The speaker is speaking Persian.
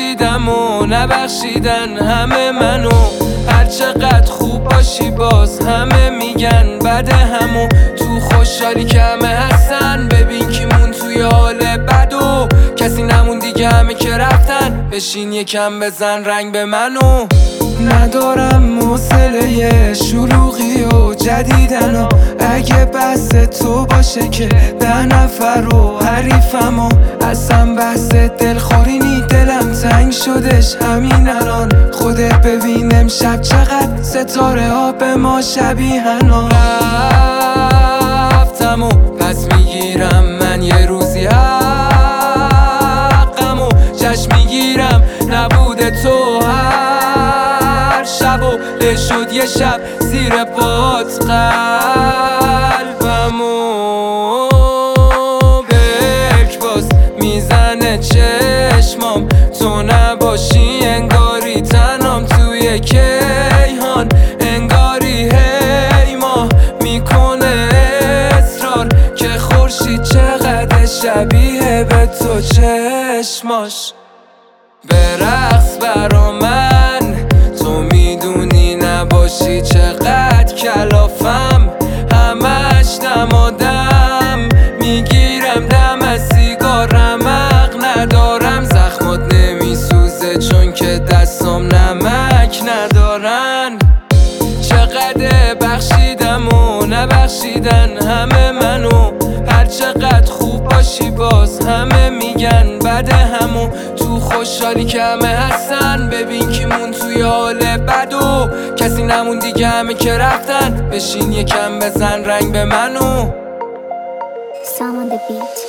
بخشیدم و نبخشیدن همه منو. هر چقدر خوب باشی باز همه میگن بده همو. تو خوشحالی که همه هستن ببین کی مون توی حال بد و کسی نمون دیگه همه که رفتن. بشین یکم بزن رنگ به منو. ندارم حوصله شلوغی و جدیدن و اگه بحث تو باشه که 10 نفر رو حریفم و اصلا بحث دلخوری نی. دلم تنگ شدش همین الان. خودت ببین امشب چقدر ستاره ها به ما شبیهن و رفتم و پس میگیرم من یه روزی حقم و جشن میگیرم نبوده تو هر شب و له شد یه شب زیر پات قلبمو برک باز میزنه چشمام. تو نباشی انگاری تنام توی کیهان. انگاری هی ماه میکنه اصرار که خورشید چقدر شبیه به تو چشماش. برقص برا من تو میدونی نباشی چقدر کلافم. همش نمادم میگیرم دم از سیگارم. حق ندارم زخمات نمیسوزه چون که دستم نمک ندارن. چقدر بخشیدم و نبخشیدن همه منو. هر چقدر خوب باشی باز همه میگن بده همو. تو خوشحالی که همه هستن ببین کی مون توی حال بد و کسی نمون دیگه همه که رفتن. بشین یکم بزن رنگ به منو. Sam on the beat.